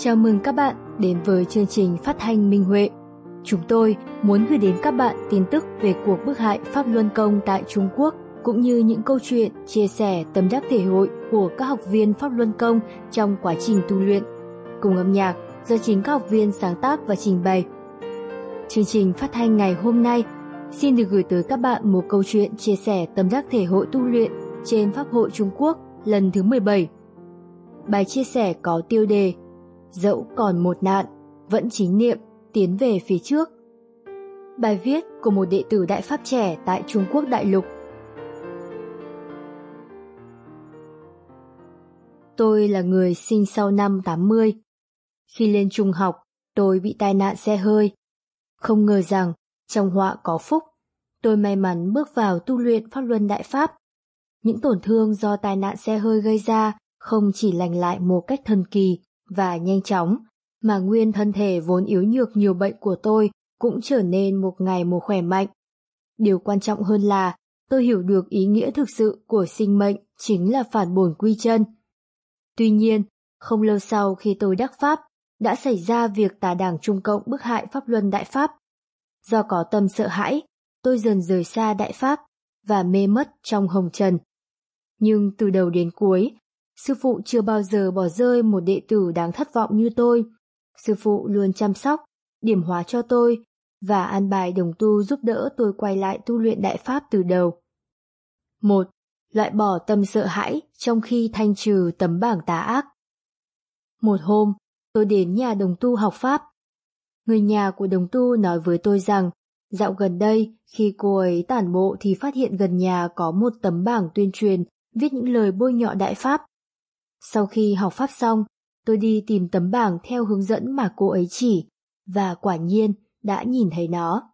Chào mừng các bạn đến với chương trình phát thanh Minh Huệ. Chúng tôi muốn gửi đến các bạn tin tức về cuộc bức hại Pháp Luân Công tại Trung Quốc, cũng như những câu chuyện chia sẻ tâm đắc thể hội của các học viên Pháp Luân Công trong quá trình tu luyện, cùng âm nhạc do chính các học viên sáng tác và trình bày. Chương trình phát thanh ngày hôm nay xin được gửi tới các bạn một câu chuyện chia sẻ tâm đắc thể hội tu luyện trên Pháp hội Trung Quốc lần thứ 17. Bài chia sẻ có tiêu đề Dẫu còn một nạn, vẫn chính niệm, tiến về phía trước. Bài viết của một đệ tử Đại Pháp trẻ tại Trung Quốc đại lục. Tôi là người sinh sau năm 80. Khi lên trung học, tôi bị tai nạn xe hơi. Không ngờ rằng, trong họa có phúc, tôi may mắn bước vào tu luyện Pháp Luân Đại Pháp. Những tổn thương do tai nạn xe hơi gây ra không chỉ lành lại một cách thần kỳ và nhanh chóng, mà nguyên thân thể vốn yếu nhược nhiều bệnh của tôi cũng trở nên một ngày một khỏe mạnh. Điều quan trọng hơn là tôi hiểu được ý nghĩa thực sự của sinh mệnh chính là phản bổn quy chân. Tuy nhiên, không lâu sau khi tôi đắc Pháp, đã xảy ra việc tà đảng Trung Cộng bức hại Pháp Luân Đại Pháp. Do có tâm sợ hãi, tôi dần rời xa Đại Pháp và mê mất trong hồng trần. Nhưng từ đầu đến cuối, Sư phụ chưa bao giờ bỏ rơi một đệ tử đáng thất vọng như tôi. Sư phụ luôn chăm sóc, điểm hóa cho tôi và an bài đồng tu giúp đỡ tôi quay lại tu luyện Đại Pháp từ đầu. 1. Loại bỏ tâm sợ hãi trong khi thanh trừ tấm bảng tà ác. Một hôm, tôi đến nhà đồng tu học Pháp. Người nhà của đồng tu nói với tôi rằng, dạo gần đây khi cô ấy tản bộ thì phát hiện gần nhà có một tấm bảng tuyên truyền viết những lời bôi nhọ Đại Pháp. Sau khi học Pháp xong, tôi đi tìm tấm bảng theo hướng dẫn mà cô ấy chỉ, và quả nhiên đã nhìn thấy nó.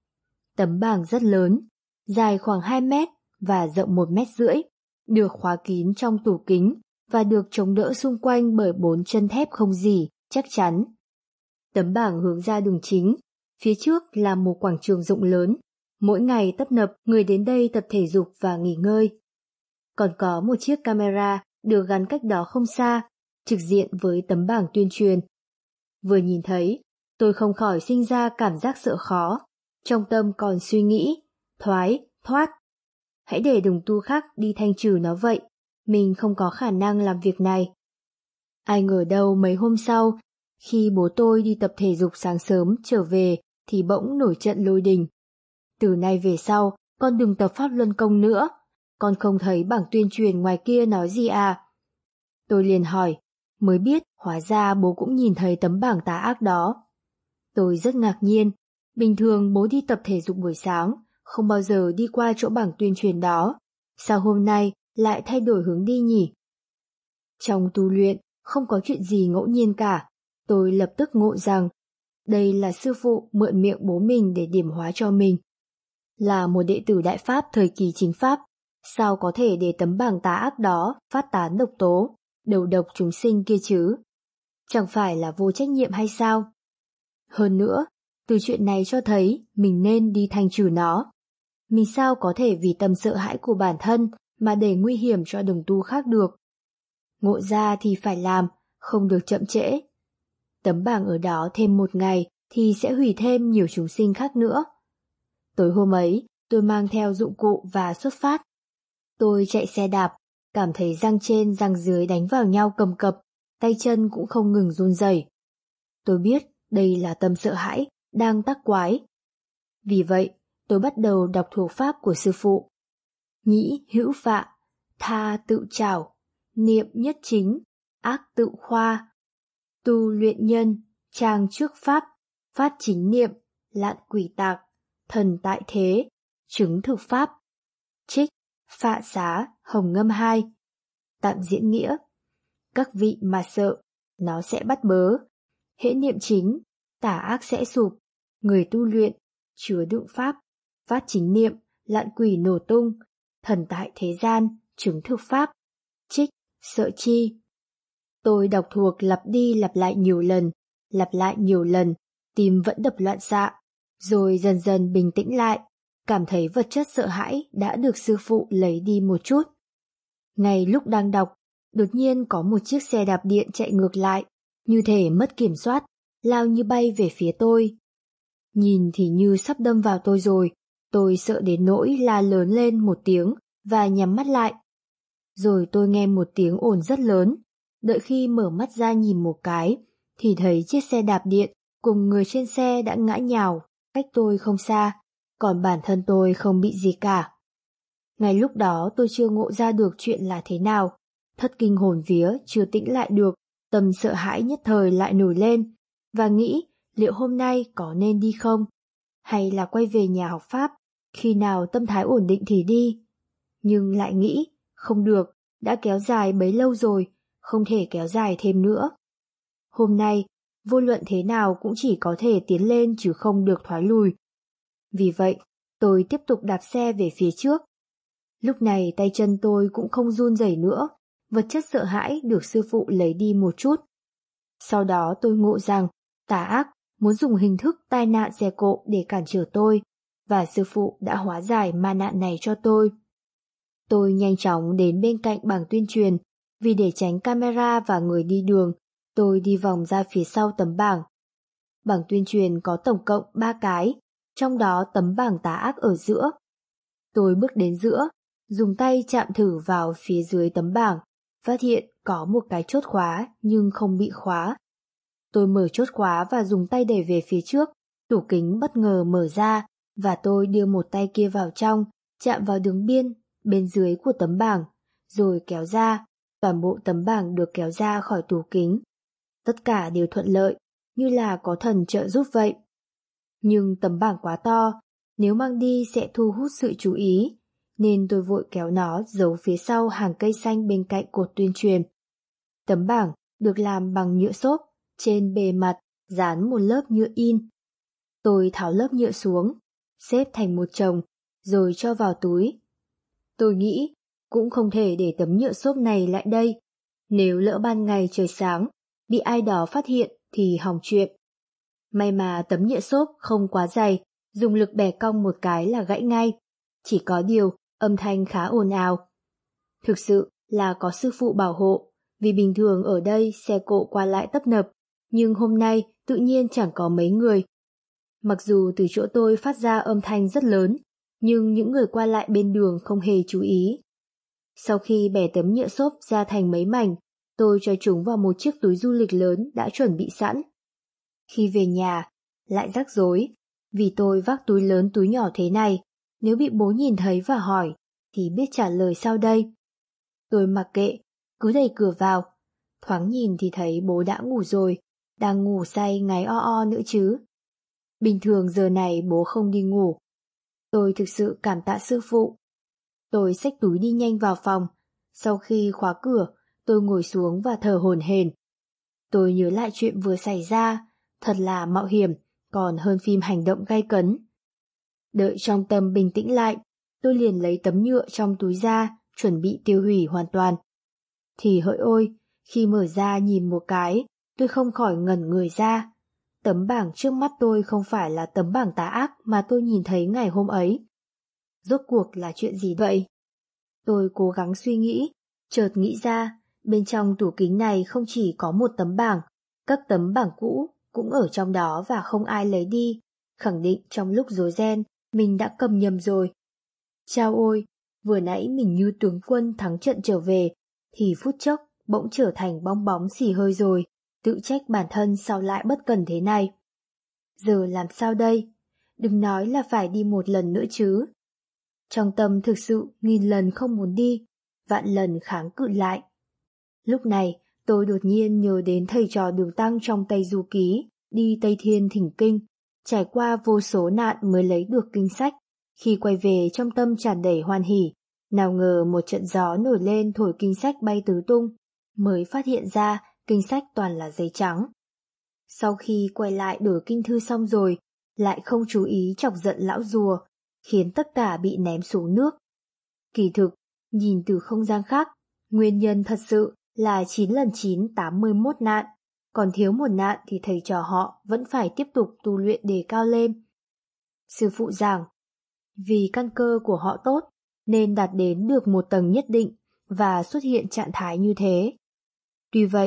Tấm bảng rất lớn, dài khoảng 2 mét và rộng 1,5 mét, được khóa kín trong tủ kính và được chống đỡ xung quanh bởi 4 chân thép không rỉ, chắc chắn. Tấm bảng hướng ra đường chính, phía trước là một quảng trường rộng lớn, mỗi ngày tấp nập người đến đây tập thể dục và nghỉ ngơi. Còn có một chiếc camera được gắn cách đó không xa, trực diện với tấm bảng tuyên truyền. Vừa nhìn thấy, tôi không khỏi sinh ra cảm giác sợ khó, trong tâm còn suy nghĩ, thoát. Hãy để đồng tu khác đi thanh trừ nó vậy, mình không có khả năng làm việc này. Ai ngờ đâu mấy hôm sau, khi bố tôi đi tập thể dục sáng sớm trở về thì bỗng nổi trận lôi đình. Từ nay về sau, con đừng tập Pháp Luân Công nữa. Con không thấy bảng tuyên truyền ngoài kia nói gì à? Tôi liền hỏi, mới biết hóa ra bố cũng nhìn thấy tấm bảng tà ác đó. Tôi rất ngạc nhiên, bình thường bố đi tập thể dục buổi sáng, không bao giờ đi qua chỗ bảng tuyên truyền đó. Sao hôm nay lại thay đổi hướng đi nhỉ? Trong tu luyện, không có chuyện gì ngẫu nhiên cả. Tôi lập tức ngộ rằng, đây là sư phụ mượn miệng bố mình để điểm hóa cho mình. Là một đệ tử Đại Pháp thời kỳ chính Pháp, sao có thể để tấm bảng tà ác đó phát tán độc tố, đầu độc chúng sinh kia chứ? Chẳng phải là vô trách nhiệm hay sao? Hơn nữa, từ chuyện này cho thấy mình nên đi thanh trừ nó. Mình sao có thể vì tâm sợ hãi của bản thân mà để nguy hiểm cho đồng tu khác được? Ngộ ra thì phải làm, không được chậm trễ. Tấm bảng ở đó thêm 1 ngày thì sẽ hủy thêm nhiều chúng sinh khác nữa. Tối hôm ấy, tôi mang theo dụng cụ và xuất phát. Tôi chạy xe đạp, cảm thấy răng trên răng dưới đánh vào nhau cầm cập, tay chân cũng không ngừng run rẩy. Tôi biết đây là tâm sợ hãi, đang tác quái. Vì vậy, tôi bắt đầu đọc thuộc pháp của sư phụ. Nhĩ hữu phạ, tha tự trảo, niệm nhất chính, ác tự khoa. Tu luyện nhân, trang trước pháp, phát chính niệm, lạn quỷ tạc, thần tại thế, chứng thực pháp. Trích Phạ Xá Hồng Ngâm 2. Tạm diễn nghĩa, các vị mà sợ, nó sẽ bắt bớ. Hễ niệm chính, tà ác sẽ sụp. Người tu luyện, chứa đựng pháp, phát chính niệm, lạn quỷ nổ tung. Thần tại thế gian, chứng thực pháp. Trích Sợ chi. Tôi đọc thuộc lặp đi lặp lại nhiều lần, tim vẫn đập loạn xạ, rồi dần dần bình tĩnh lại. Cảm thấy vật chất sợ hãi đã được sư phụ lấy đi một chút. Ngay lúc đang đọc, đột nhiên có một chiếc xe đạp điện chạy ngược lại, như thể mất kiểm soát, lao như bay về phía tôi. Nhìn thì như sắp đâm vào tôi rồi, tôi sợ đến nỗi la lớn lên một tiếng và nhắm mắt lại. Rồi tôi nghe một tiếng ồn rất lớn, đợi khi mở mắt ra nhìn một cái, thì thấy chiếc xe đạp điện cùng người trên xe đã ngã nhào, cách tôi không xa, còn bản thân tôi không bị gì cả. Ngay lúc đó tôi chưa ngộ ra được chuyện là thế nào, thất kinh hồn vía chưa tĩnh lại được, tâm sợ hãi nhất thời lại nổi lên, và nghĩ liệu hôm nay có nên đi không, hay là quay về nhà học Pháp, khi nào tâm thái ổn định thì đi. Nhưng lại nghĩ, không được, đã kéo dài bấy lâu rồi, không thể kéo dài thêm nữa. Hôm nay, vô luận thế nào cũng chỉ có thể tiến lên chứ không được thoái lùi. Vì vậy, tôi tiếp tục đạp xe về phía trước. Lúc này tay chân tôi cũng không run rẩy nữa, vật chất sợ hãi được sư phụ lấy đi một chút. Sau đó tôi ngộ rằng, tà ác muốn dùng hình thức tai nạn xe cộ để cản trở tôi, và sư phụ đã hóa giải ma nạn này cho tôi. Tôi nhanh chóng đến bên cạnh bảng tuyên truyền, vì để tránh camera và người đi đường, tôi đi vòng ra phía sau tấm bảng. Bảng tuyên truyền có tổng cộng 3 cái, trong đó tấm bảng tà ác ở giữa. Tôi bước đến giữa, dùng tay chạm thử vào phía dưới tấm bảng, phát hiện có một cái chốt khóa nhưng không bị khóa. Tôi mở chốt khóa và dùng tay đẩy về phía trước, tủ kính bất ngờ mở ra, và tôi đưa một tay kia vào trong, chạm vào đường biên bên dưới của tấm bảng, rồi kéo ra, toàn bộ tấm bảng được kéo ra khỏi tủ kính. Tất cả đều thuận lợi, như là có thần trợ giúp vậy. Nhưng tấm bảng quá to, nếu mang đi sẽ thu hút sự chú ý, nên tôi vội kéo nó giấu phía sau hàng cây xanh bên cạnh cột tuyên truyền. Tấm bảng được làm bằng nhựa xốp, trên bề mặt dán một lớp nhựa in. Tôi tháo lớp nhựa xuống, xếp thành một chồng, rồi cho vào túi. Tôi nghĩ, cũng không thể để tấm nhựa xốp này lại đây. Nếu lỡ ban ngày trời sáng, bị ai đó phát hiện thì hỏng chuyện. May mà tấm nhựa xốp không quá dày, dùng lực bẻ cong một cái là gãy ngay. Chỉ có điều, âm thanh khá ồn ào. Thực sự là có sư phụ bảo hộ, vì bình thường ở đây xe cộ qua lại tấp nập, nhưng hôm nay tự nhiên chẳng có mấy người. Mặc dù từ chỗ tôi phát ra âm thanh rất lớn, nhưng những người qua lại bên đường không hề chú ý. Sau khi bẻ tấm nhựa xốp ra thành mấy mảnh, tôi cho chúng vào một chiếc túi du lịch lớn đã chuẩn bị sẵn. Khi về nhà, lại rắc rối, vì tôi vác túi lớn túi nhỏ thế này, nếu bị bố nhìn thấy và hỏi, thì biết trả lời sao đây? Tôi mặc kệ, cứ đẩy cửa vào, thoáng nhìn thì thấy bố đã ngủ rồi, đang ngủ say ngáy o o nữa chứ. Bình thường giờ này bố không đi ngủ. Tôi thực sự cảm tạ sư phụ. Tôi xách túi đi nhanh vào phòng, sau khi khóa cửa, tôi ngồi xuống và thở hổn hển. Tôi nhớ lại chuyện vừa xảy ra, thật là mạo hiểm, còn hơn phim hành động gay cấn. Đợi trong tâm bình tĩnh lại, tôi liền lấy tấm nhựa trong túi ra, chuẩn bị tiêu hủy hoàn toàn. Thì hỡi ôi, khi mở ra nhìn một cái, tôi không khỏi ngẩn người ra. Tấm bảng trước mắt tôi không phải là tấm bảng tà ác mà tôi nhìn thấy ngày hôm ấy. Rốt cuộc là chuyện gì vậy? Tôi cố gắng suy nghĩ, chợt nghĩ ra, bên trong tủ kính này không chỉ có một tấm bảng, các tấm bảng cũ cũng ở trong đó và không ai lấy đi, khẳng định trong lúc rối ren, mình đã cầm nhầm rồi. Chao ôi, vừa nãy mình như tướng quân thắng trận trở về, thì phút chốc bỗng trở thành bong bóng xì hơi rồi, tự trách bản thân sao lại bất cần thế này. Giờ làm sao đây? Đừng nói là phải đi một lần nữa chứ. Trong tâm thực sự nghìn lần không muốn đi, vạn lần kháng cự lại. Lúc này, tôi đột nhiên nhớ đến thầy trò Đường Tăng trong Tây Du Ký, đi Tây Thiên thỉnh kinh, trải qua vô số nạn mới lấy được kinh sách. Khi quay về trong tâm tràn đầy hoan hỉ, nào ngờ một trận gió nổi lên thổi kinh sách bay tứ tung, mới phát hiện ra kinh sách toàn là giấy trắng. Sau khi quay lại đổi kinh thư xong rồi, lại không chú ý chọc giận lão rùa, khiến tất cả bị ném xuống nước. Kỳ thực, nhìn từ không gian khác, nguyên nhân thật sự là 9 lần 9 81 nạn, còn thiếu một nạn thì thầy trò họ vẫn phải tiếp tục tu luyện đề cao lên. Sư phụ giảng, vì căn cơ của họ tốt, nên đạt đến được một tầng nhất định và xuất hiện trạng thái như thế. Tuy vậy,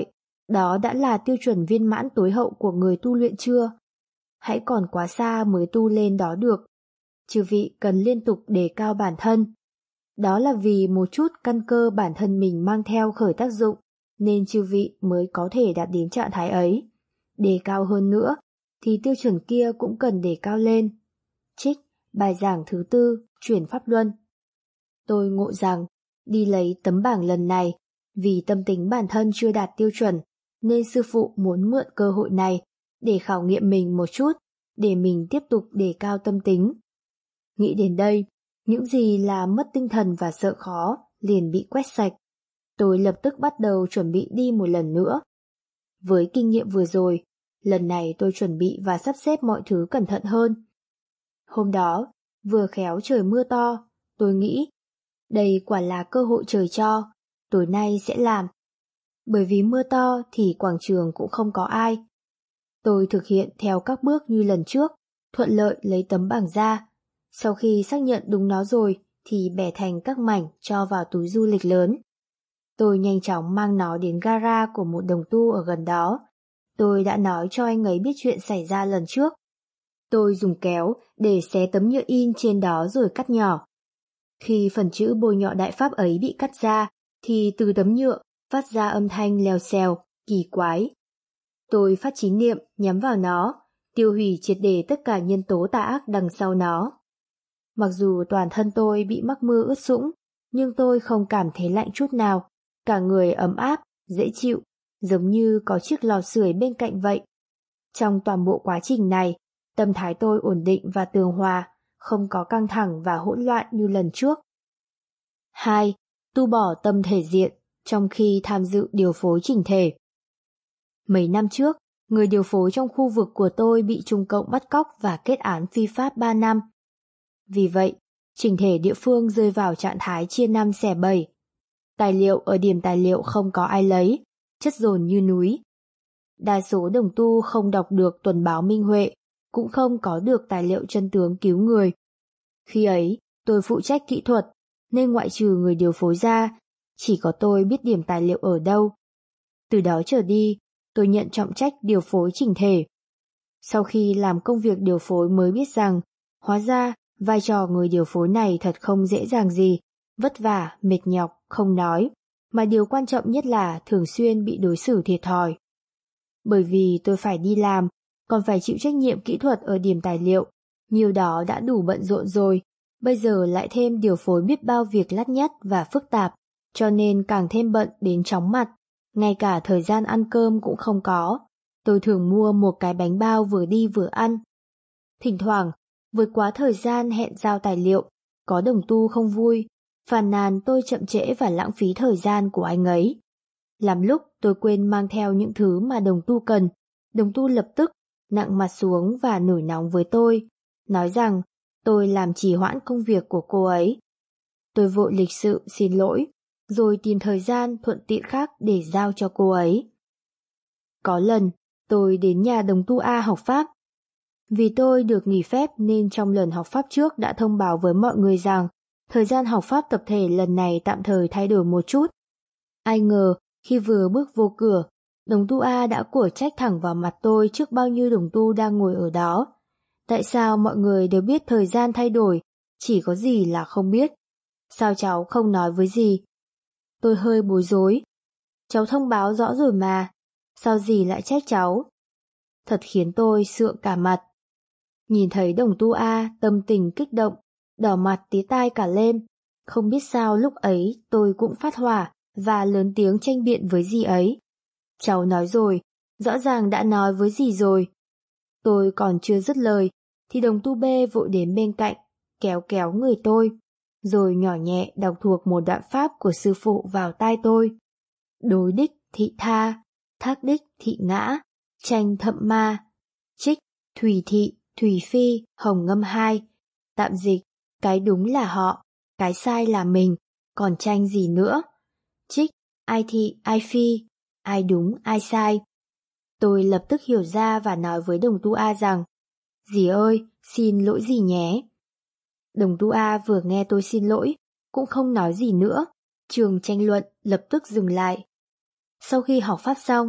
Đó đã là tiêu chuẩn viên mãn tối hậu của người tu luyện chưa? Hãy còn quá xa mới tu lên đó được. Chư vị cần liên tục đề cao bản thân. Đó là vì một chút căn cơ bản thân mình mang theo khởi tác dụng, nên chư vị mới có thể đạt đến trạng thái ấy. Đề cao hơn nữa, thì tiêu chuẩn kia cũng cần đề cao lên. Trích, bài giảng thứ 4, chuyển pháp luân. Tôi ngộ rằng, đi lấy tấm bảng lần này, vì tâm tính bản thân chưa đạt tiêu chuẩn, nên sư phụ muốn mượn cơ hội này để khảo nghiệm mình một chút, để mình tiếp tục đề cao tâm tính. Nghĩ đến đây, những gì là mất tinh thần và sợ khó liền bị quét sạch. Tôi lập tức bắt đầu chuẩn bị đi một lần nữa. Với kinh nghiệm vừa rồi, lần này tôi chuẩn bị và sắp xếp mọi thứ cẩn thận hơn. Hôm đó, vừa khéo trời mưa to, tôi nghĩ, đây quả là cơ hội trời cho, tối nay sẽ làm. Bởi vì mưa to thì quảng trường cũng không có ai. Tôi thực hiện theo các bước như lần trước, thuận lợi lấy tấm bảng ra. Sau khi xác nhận đúng nó rồi thì bẻ thành các mảnh cho vào túi du lịch lớn. Tôi nhanh chóng mang nó đến gara của một đồng tu ở gần đó. Tôi đã nói cho anh ấy biết chuyện xảy ra lần trước. Tôi dùng kéo để xé tấm nhựa in trên đó rồi cắt nhỏ. Khi phần chữ bôi nhọ đại pháp ấy bị cắt ra, thì từ tấm nhựa phát ra âm thanh lèo xèo, kỳ quái. Tôi phát chí niệm nhắm vào nó, tiêu hủy triệt để tất cả nhân tố tà ác đằng sau nó. Mặc dù toàn thân tôi bị mắc mưa ướt sũng, nhưng tôi không cảm thấy lạnh chút nào, cả người ấm áp, dễ chịu, giống như có chiếc lò sưởi bên cạnh vậy. Trong toàn bộ quá trình này, tâm thái tôi ổn định và tường hòa, không có căng thẳng và hỗn loạn như lần trước. 2. Tu bỏ tâm thể diện trong khi tham dự điều phối chỉnh thể. Mấy năm trước, người điều phối trong khu vực của tôi bị Trung Cộng bắt cóc và kết án phi pháp 3 năm. Vì vậy, chỉnh thể địa phương rơi vào trạng thái chia năm xẻ bảy. Tài liệu ở điểm tài liệu không có ai lấy, chất dồn như núi. Đa số đồng tu không đọc được tuần báo Minh Huệ, cũng không có được tài liệu chân tướng cứu người. Khi ấy, tôi phụ trách kỹ thuật, nên ngoại trừ người điều phối ra, chỉ có tôi biết điểm tài liệu ở đâu. Từ đó trở đi, tôi nhận trọng trách điều phối chỉnh thể. Sau khi làm công việc điều phối mới biết rằng, hóa ra vai trò người điều phối này thật không dễ dàng gì, vất vả, mệt nhọc, không nói, mà điều quan trọng nhất là thường xuyên bị đối xử thiệt thòi. Bởi vì tôi phải đi làm, còn phải chịu trách nhiệm kỹ thuật ở điểm tài liệu, nhiều đó đã đủ bận rộn rồi, bây giờ lại thêm điều phối biết bao việc lắt nhắt và phức tạp, cho nên càng thêm bận đến chóng mặt, ngay cả thời gian ăn cơm cũng không có. Tôi thường mua một cái bánh bao vừa đi vừa ăn. Thỉnh thoảng, vượt quá thời gian hẹn giao tài liệu, có đồng tu không vui, phàn nàn tôi chậm trễ và lãng phí thời gian của anh ấy. Làm lúc tôi quên mang theo những thứ mà đồng tu cần, đồng tu lập tức nặng mặt xuống và nổi nóng với tôi, nói rằng tôi làm trì hoãn công việc của cô ấy. Tôi vội lịch sự xin lỗi, rồi tìm thời gian thuận tiện khác để giao cho cô ấy. Có lần, tôi đến nhà đồng tu A học Pháp. Vì tôi được nghỉ phép nên trong lần học Pháp trước đã thông báo với mọi người rằng thời gian học Pháp tập thể lần này tạm thời thay đổi một chút. Ai ngờ, khi vừa bước vô cửa, đồng tu A đã của trách thẳng vào mặt tôi trước bao nhiêu đồng tu đang ngồi ở đó. Tại sao mọi người đều biết thời gian thay đổi, chỉ có gì là không biết? Sao cháu không nói với dì? Tôi hơi bối rối. Cháu thông báo rõ rồi mà, sao dì lại trách cháu? Thật khiến tôi sượng cả mặt. Nhìn thấy đồng tu A tâm tình kích động, đỏ mặt tía tai cả lên. Không biết sao lúc ấy tôi cũng phát hỏa và lớn tiếng tranh biện với dì ấy. Cháu nói rồi, rõ ràng đã nói với dì rồi. Tôi còn chưa dứt lời, thì đồng tu B vội đến bên cạnh, kéo kéo người tôi, rồi nhỏ nhẹ đọc thuộc một đoạn pháp của sư phụ vào tai tôi. Đối đích thị tha, thác đích thị ngã, tranh thậm ma, trích, thủy thị, thủy phi, hồng ngâm hai. Tạm dịch, cái đúng là họ, cái sai là mình, còn tranh gì nữa? Trích, ai thị, ai phi, ai đúng, ai sai. Tôi lập tức hiểu ra và nói với đồng tu A rằng, dì ơi, xin lỗi dì nhé. Đồng tu A vừa nghe tôi xin lỗi, cũng không nói gì nữa, trường tranh luận lập tức dừng lại. Sau khi học pháp xong,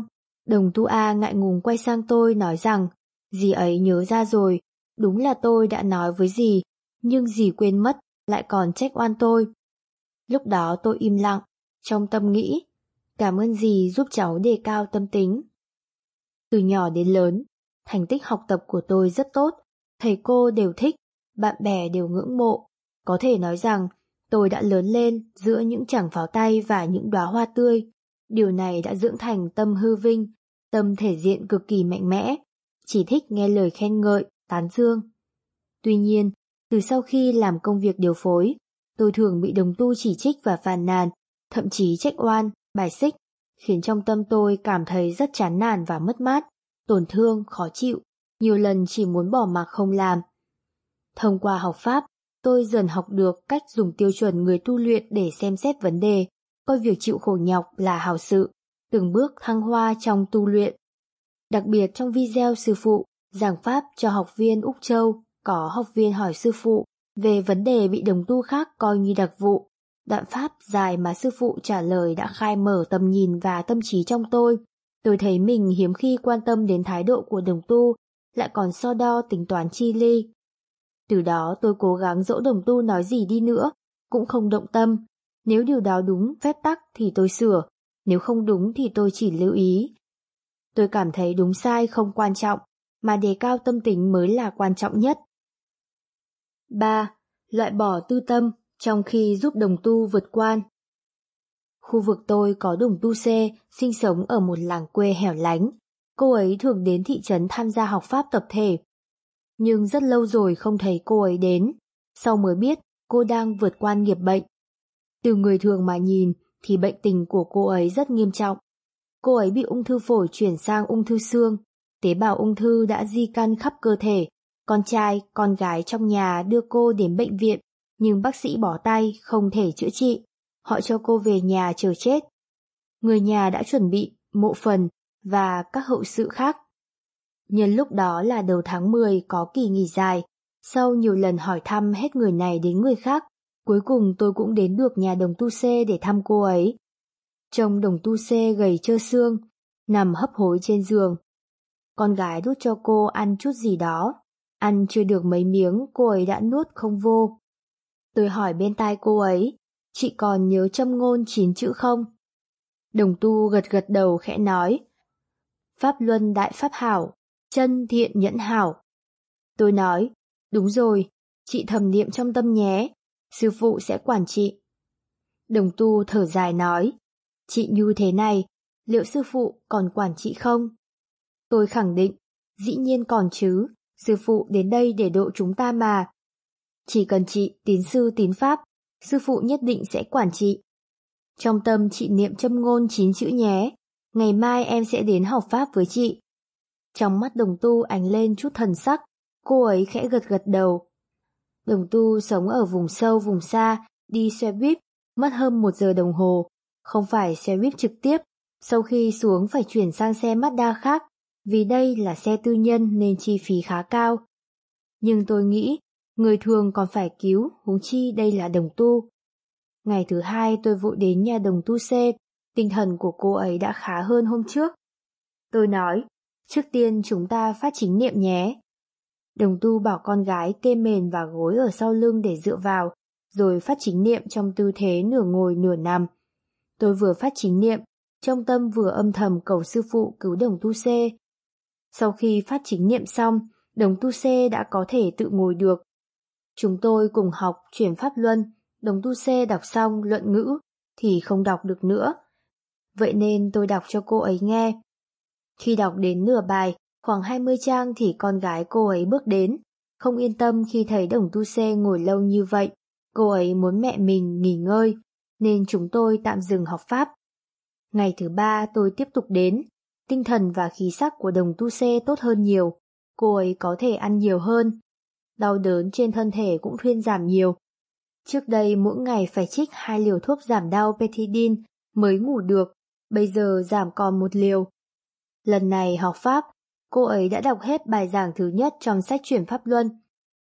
Đồng tu A ngại ngùng quay sang tôi nói rằng, dì ấy nhớ ra rồi, đúng là tôi đã nói với dì, nhưng dì quên mất, lại còn trách oan tôi. Lúc đó tôi im lặng, trong tâm nghĩ, cảm ơn dì giúp cháu đề cao tâm tính. Từ nhỏ đến lớn, thành tích học tập của tôi rất tốt, thầy cô đều thích, bạn bè đều ngưỡng mộ. Có thể nói rằng, tôi đã lớn lên giữa những chảng pháo tay và những đóa hoa tươi. Điều này đã dưỡng thành tâm hư vinh, tâm thể diện cực kỳ mạnh mẽ, chỉ thích nghe lời khen ngợi, tán dương. Tuy nhiên, từ sau khi làm công việc điều phối, tôi thường bị đồng tu chỉ trích và phàn nàn, thậm chí trách oan, bài xích, khiến trong tâm tôi cảm thấy rất chán nản và mất mát, tổn thương, khó chịu, nhiều lần chỉ muốn bỏ mặc không làm. Thông qua học Pháp, tôi dần học được cách dùng tiêu chuẩn người tu luyện để xem xét vấn đề, coi việc chịu khổ nhọc là hào sự, từng bước thăng hoa trong tu luyện. Đặc biệt trong video sư phụ giảng Pháp cho học viên Úc Châu, có học viên hỏi sư phụ về vấn đề bị đồng tu khác coi như đặc vụ. Đoạn Pháp dài mà sư phụ trả lời đã khai mở tầm nhìn và tâm trí trong tôi. Tôi thấy mình hiếm khi quan tâm đến thái độ của đồng tu, lại còn so đo tính toán chi ly. Từ đó tôi cố gắng dỗ đồng tu nói gì đi nữa, cũng không động tâm. Nếu điều đó đúng phép tắc thì tôi sửa, nếu không đúng thì tôi chỉ lưu ý. Tôi cảm thấy đúng sai không quan trọng, mà đề cao tâm tính mới là quan trọng nhất. 3. Loại bỏ tư tâm trong khi giúp đồng tu vượt quan. Khu vực tôi có đồng tu C sinh sống ở một làng quê hẻo lánh. Cô ấy thường đến thị trấn tham gia học Pháp tập thể. Nhưng rất lâu rồi không thấy cô ấy đến, sau mới biết cô đang vượt qua nghiệp bệnh. Từ người thường mà nhìn thì bệnh tình của cô ấy rất nghiêm trọng. Cô ấy bị ung thư phổi chuyển sang ung thư xương, tế bào ung thư đã di căn khắp cơ thể. Con trai, con gái trong nhà đưa cô đến bệnh viện, nhưng bác sĩ bỏ tay không thể chữa trị. Họ cho cô về nhà chờ chết. Người nhà đã chuẩn bị mộ phần và các hậu sự khác. Nhân lúc đó là đầu tháng 10 có kỳ nghỉ dài, sau nhiều lần hỏi thăm hết người này đến người khác, cuối cùng tôi cũng đến được nhà đồng tu C để thăm cô ấy. Trông đồng tu C gầy trơ xương, nằm hấp hối trên giường. Con gái đút cho cô ăn chút gì đó, ăn chưa được mấy miếng cô ấy đã nuốt không vô. Tôi hỏi bên tai cô ấy, chị còn nhớ châm ngôn 9 chữ không? Đồng tu gật gật đầu khẽ nói, Pháp luân đại pháp hảo, chân thiện nhẫn hảo. Tôi nói, đúng rồi, chị thầm niệm trong tâm nhé, sư phụ sẽ quản chị. Đồng tu thở dài nói, chị như thế này, liệu sư phụ còn quản chị không? Tôi khẳng định, dĩ nhiên còn chứ, sư phụ đến đây để độ chúng ta mà. Chỉ cần chị tín sư tín pháp, sư phụ nhất định sẽ quản chị. Trong tâm chị niệm châm ngôn 9 chữ nhé, ngày mai em sẽ đến học Pháp với chị. Trong mắt đồng tu ánh lên chút thần sắc, cô ấy khẽ gật gật đầu. Đồng tu sống ở vùng sâu vùng xa, đi xe buýt, mất hơn 1 giờ đồng hồ, không phải xe buýt trực tiếp, sau khi xuống phải chuyển sang xe Mazda khác, vì đây là xe tư nhân nên chi phí khá cao. Nhưng tôi nghĩ, người thường còn phải cứu, huống chi đây là đồng tu. Ngày thứ 2 tôi vội đến nhà đồng tu C, tinh thần của cô ấy đã khá hơn hôm trước. Tôi nói, trước tiên chúng ta phát chính niệm nhé. Đồng tu bảo con gái kê mền và gối ở sau lưng để dựa vào, rồi phát chính niệm trong tư thế nửa ngồi nửa nằm. Tôi vừa phát chính niệm, trong tâm vừa âm thầm cầu sư phụ cứu đồng tu C. Sau khi phát chính niệm xong, đồng tu C đã có thể tự ngồi được. Chúng tôi cùng học chuyển pháp luân, đồng tu C đọc xong luận ngữ thì không đọc được nữa. Vậy nên tôi đọc cho cô ấy nghe. Khi đọc đến nửa bài, khoảng 20 trang thì con gái cô ấy bước đến. Không yên tâm khi thấy đồng tu C ngồi lâu như vậy, cô ấy muốn mẹ mình nghỉ ngơi, nên chúng tôi tạm dừng học Pháp. Ngày thứ 3 tôi tiếp tục đến, tinh thần và khí sắc của đồng tu C tốt hơn nhiều, cô ấy có thể ăn nhiều hơn. Đau đớn trên thân thể cũng thuyên giảm nhiều. Trước đây mỗi ngày phải trích 2 liều thuốc giảm đau Pethidine mới ngủ được, bây giờ giảm còn 1 liều. Lần này học Pháp, cô ấy đã đọc hết bài giảng thứ nhất trong sách chuyển Pháp Luân.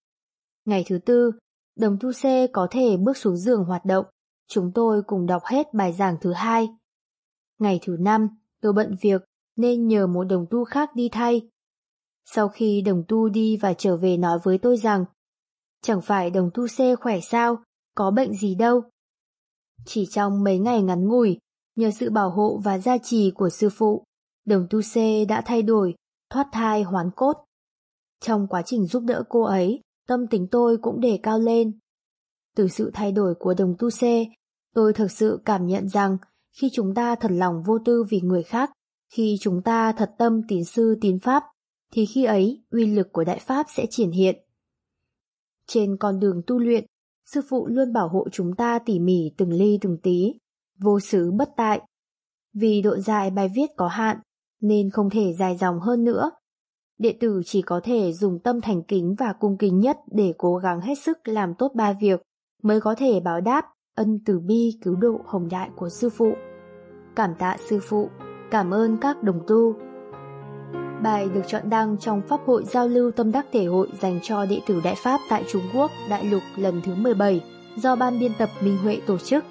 Ngày thứ 4, đồng tu C có thể bước xuống giường hoạt động, chúng tôi cùng đọc hết bài giảng thứ 2. Ngày thứ 5, tôi bận việc, nên nhờ một đồng tu khác đi thay. Sau khi đồng tu đi và trở về nói với tôi rằng, chẳng phải đồng tu C khỏe sao, có bệnh gì đâu. Chỉ trong mấy ngày ngắn ngủi, nhờ sự bảo hộ và gia trì của sư phụ, đồng tu C đã thay đổi, thoát thai hoán cốt. Trong quá trình giúp đỡ cô ấy, tâm tính tôi cũng đề cao lên. Từ sự thay đổi của đồng tu C, tôi thực sự cảm nhận rằng khi chúng ta thật lòng vô tư vì người khác, khi chúng ta thật tâm tín sư tín pháp, thì khi ấy uy lực của Đại Pháp sẽ triển hiện. Trên con đường tu luyện, sư phụ luôn bảo hộ chúng ta tỉ mỉ từng ly từng tí, vô xứ bất tại. Vì độ dài bài viết có hạn, nên không thể dài dòng hơn nữa. Đệ tử chỉ có thể dùng tâm thành kính và cung kính nhất để cố gắng hết sức làm tốt 3 việc, mới có thể báo đáp ân từ bi cứu độ hồng đại của sư phụ. Cảm tạ sư phụ, cảm ơn các đồng tu. Bài được chọn đăng trong Pháp hội giao lưu tâm đắc thể hội dành cho đệ tử Đại Pháp tại Trung Quốc Đại Lục lần thứ 17 do ban biên tập Minh Huệ tổ chức.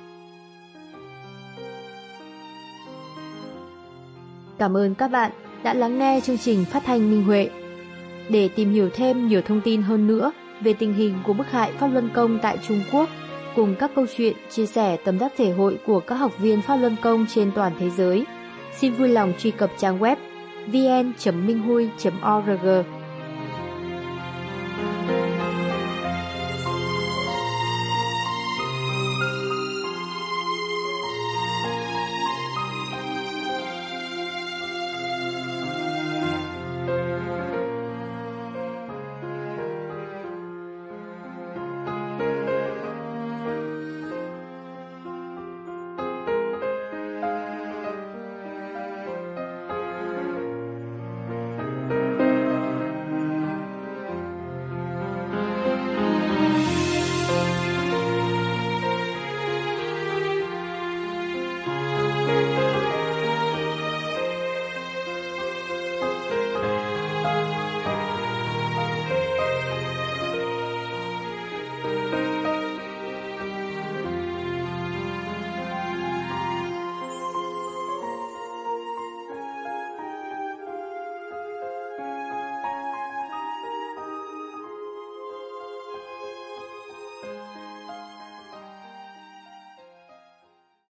Cảm ơn các bạn đã lắng nghe chương trình phát thanh Minh Huệ. Để tìm hiểu thêm nhiều thông tin hơn nữa về tình hình của bức hại Pháp Luân Công tại Trung Quốc, cùng các câu chuyện chia sẻ tâm đắc thể hội của các học viên Pháp Luân Công trên toàn thế giới, xin vui lòng truy cập trang web vn.minhui.org